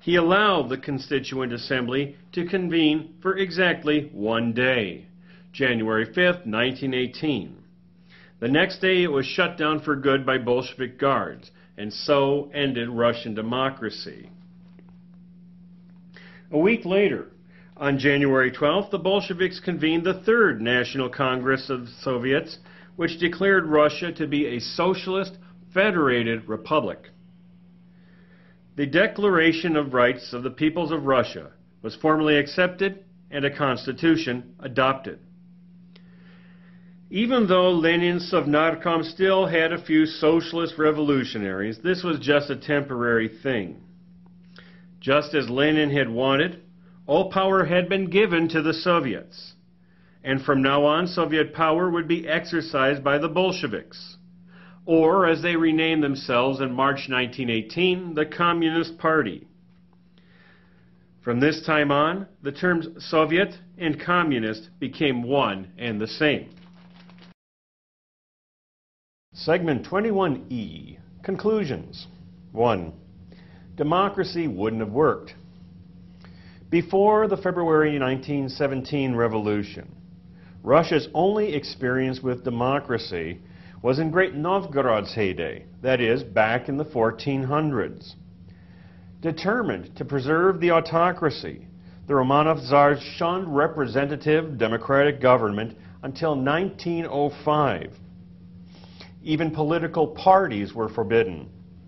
he allowed the Constituent Assembly to convene for exactly 1 day, January 5th, 1918. The next day it was shut down for good by Bolshevik guards, and so ended Russian democracy. A week later, on January 12th, the Bolsheviks convened the Third National Congress of the Soviets, which declared Russia to be a socialist, federated republic. The Declaration of Rights of the Peoples of Russia was formally accepted and a constitution adopted. Even though Lenin's Sovnarkom still had a few socialist revolutionaries, this was just a temporary thing. Just as Lenin had wanted, all power had been given to the Soviets, and from now on Soviet power would be exercised by the Bolsheviks, or as they renamed themselves in March 1918, the Communist Party. From this time on, the terms Soviet and Communist became one and the same. Segment 21E, Conclusions. 1. Democracy wouldn't have worked. Before the February 1917 revolution, Russia's only experience with democracy was in Great Novgorod's heyday, that is, back in the 1400s. Determined to preserve the autocracy, the Romanov Tsars shunned representative democratic government until 1905. Even political parties were forbidden,